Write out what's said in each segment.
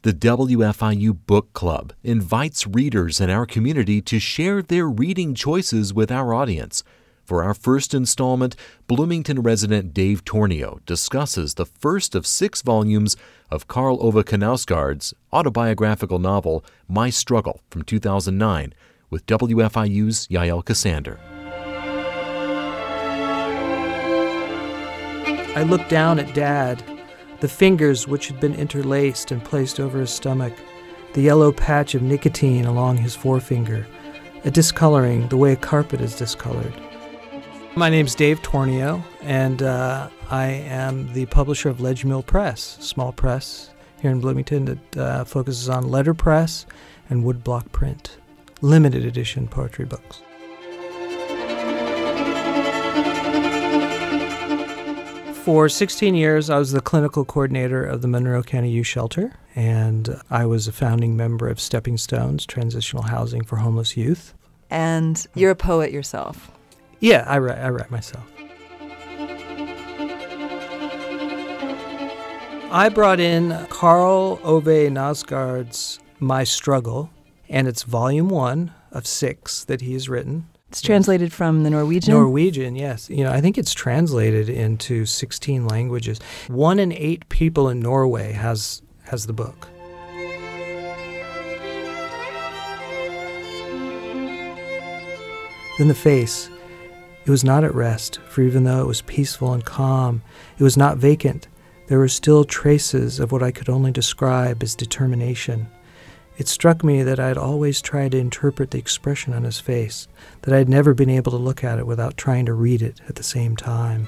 The WFIU Book Club invites readers in our community to share their reading choices with our audience. For our first installment, Bloomington resident Dave Tornio discusses the first of 6 volumes of Karl Ove Knausgaard's autobiographical novel, My Struggle, from 2009, with WFIU's Yael Cassander. I looked down at Dad, the fingers which had been interlaced and placed over his stomach, the yellow patch of nicotine along his forefinger, a discoloring the way a carpet is discolored. My name's Dave Tornio, and I am the publisher of Ledge Mill Press, small press here in Bloomington that focuses on letterpress and woodblock print, limited edition poetry books. For 16 years, I was the clinical coordinator of the Monroe County Youth Shelter, and I was a founding member of Stepping Stones, transitional housing for homeless youth. And you're a poet yourself. Yeah, I write myself. I brought in Karl Ove Knausgaard's My Struggle, and it's volume 1 of 6 that he has written. It's translated from the Norwegian? Norwegian, yes. I think it's translated into 16 languages. 1 in 8 people in Norway has the book. Then the face. It was not at rest, for even though it was peaceful and calm, it was not vacant. There were still traces of what I could only describe as determination. It struck me that I had always tried to interpret the expression on his face, that I had never been able to look at it without trying to read it at the same time.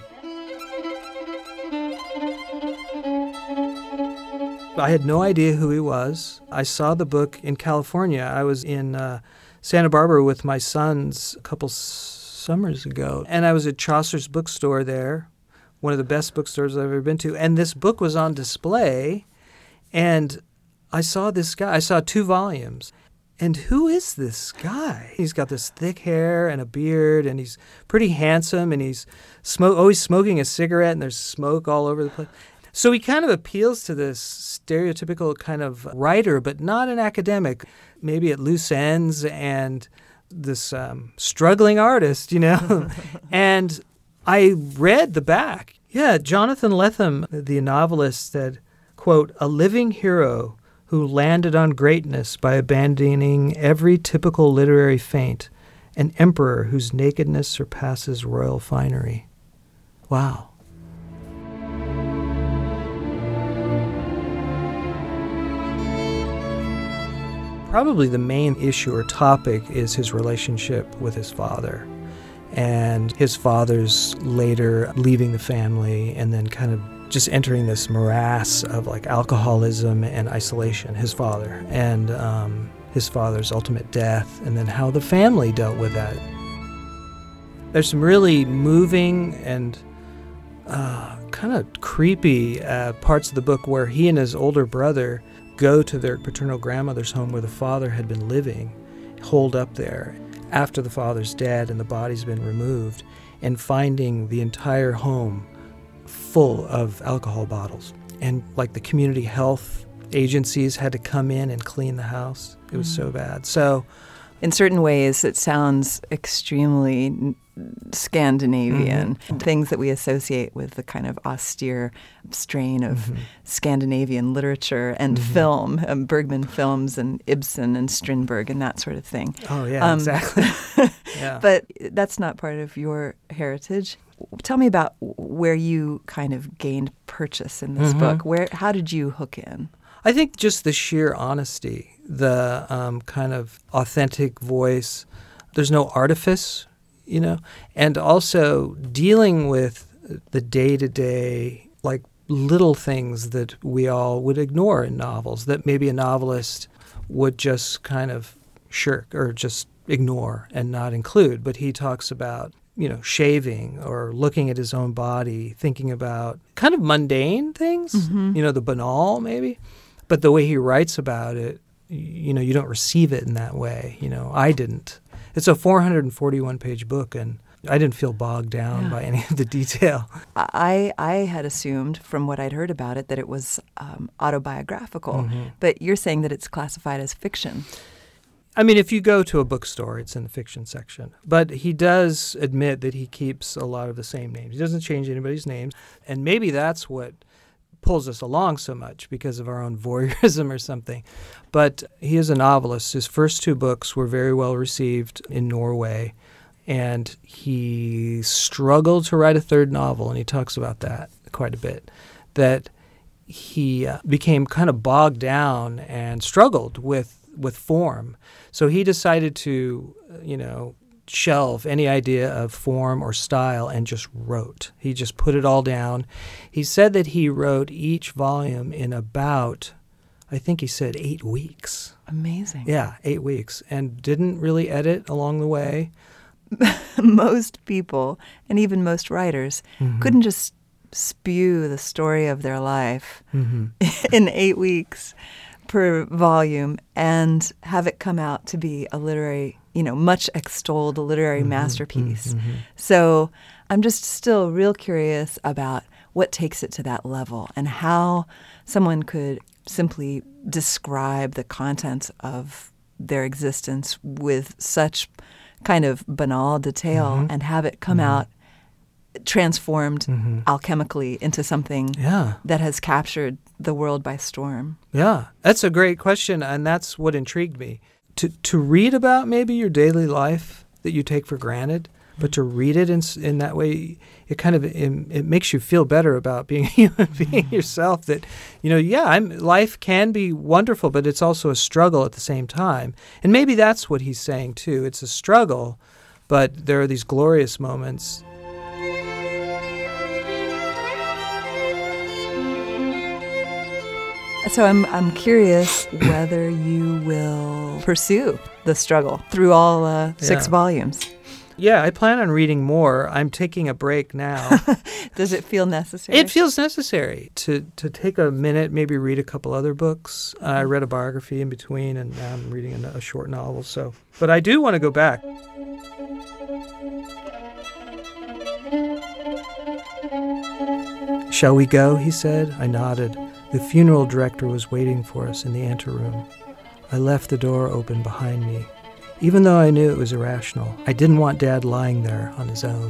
I had no idea who he was. I saw the book in California. I was in Santa Barbara with my sons a couple summers ago, and I was at Chaucer's bookstore there, one of the best bookstores I've ever been to, and this book was on display, and I saw this guy. I saw 2 volumes, and who is this guy? He's got this thick hair and a beard, and he's pretty handsome, and he's always smoking a cigarette, and there's smoke all over the place. So he kind of appeals to this stereotypical kind of writer, but not an academic, maybe at loose ends, and this struggling artist, And I read the back. Yeah, Jonathan Lethem, the novelist, said, quote, "A living hero who landed on greatness by abandoning every typical literary feint, an emperor whose nakedness surpasses royal finery." Wow. Probably the main issue or topic is his relationship with his father, and his father's later leaving the family and then kind of just entering this morass of like alcoholism and isolation, his father, and his father's ultimate death, and then how the family dealt with that. There's some really moving and kind of creepy parts of the book where he and his older brother go to their paternal grandmother's home where the father had been living, holed up there after the father's dead and the body's been removed, and finding the entire home full of alcohol bottles. And like the community health agencies had to come in and clean the house. It was so bad. So in certain ways, it sounds extremely Scandinavian, things that we associate with the kind of austere strain of Scandinavian literature and film, Bergman films and Ibsen and Strindberg and that sort of thing. Oh, yeah, exactly. Yeah. But that's not part of your heritage. Tell me about where you kind of gained purchase in this book. How did you hook in? I think just the sheer honesty, the kind of authentic voice. There's no artifice, and also dealing with the day-to-day, like little things that we all would ignore in novels that maybe a novelist would just kind of shirk or just ignore and not include. But he talks about, shaving or looking at his own body, thinking about kind of mundane things, the banal maybe. But the way he writes about it, you don't receive it in that way. I didn't. It's a 441-page book, and I didn't feel bogged down by any of the detail. I had assumed from what I'd heard about it that it was autobiographical, but you're saying that it's classified as fiction. I mean, if you go to a bookstore, it's in the fiction section. But he does admit that he keeps a lot of the same names. He doesn't change anybody's names. And maybe that's what pulls us along so much, because of our own voyeurism or something. But he is a novelist. His first 2 books were very well received in Norway. And he struggled to write a 3rd novel, and he talks about that quite a bit, that he became kind of bogged down and struggled with form. So he decided to, shelve any idea of form or style and just wrote. He just put it all down. He said that he wrote each volume in about, I think he said 8 weeks. Amazing. Yeah, 8 weeks. And didn't really edit along the way. Most people, and even most writers, couldn't just spew the story of their life in 8 weeks per volume and have it come out to be a literary, much extolled literary masterpiece. So I'm just still real curious about what takes it to that level and how someone could simply describe the content of their existence with such kind of banal detail and have it come out transformed alchemically into something that has captured the world by storm. Yeah, that's a great question, and that's what intrigued me. To read about maybe your daily life that you take for granted, but to read it in that way, it kind of it makes you feel better about being a human being yourself. That life can be wonderful, but it's also a struggle at the same time. And maybe that's what he's saying too. It's a struggle, but there are these glorious moments. So I'm curious whether you will pursue the struggle through all 6 volumes. Yeah, I plan on reading more. I'm taking a break now. Does it feel necessary? It feels necessary to take a minute, maybe read a couple other books. I read a biography in between, and now I'm reading a short novel. But I do want to go back. "Shall we go?" he said. I nodded. The funeral director was waiting for us in the anteroom. I left the door open behind me. Even though I knew it was irrational, I didn't want Dad lying there on his own.